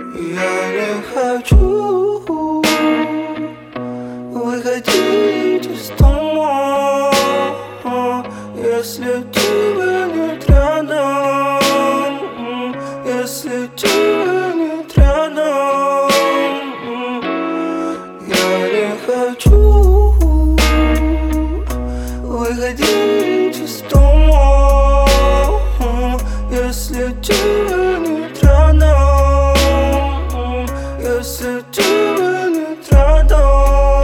Я не хочу выходить из дома, если тебя нет рядом, если тебя нет рядом. Я не хочу выходить из дома, если тебя нет рядом, если тебя нет рядом.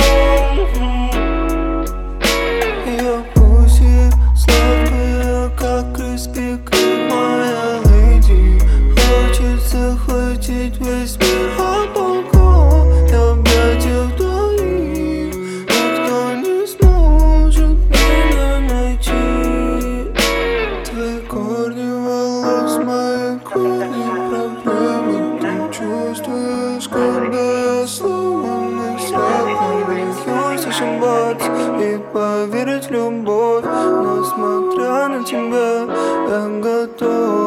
Я пусть и сладкая, как Криспи Крем, моя леди. Хочет захватить весь мир, а пока я объятия твоих никто не сможет меня найти. Твои корни волос, мои корни проблемы. Ты чувствуешь, когда я сломанный слепым. Боюсь ошибаться и поверить в любовь, но смотря на тебя, я готов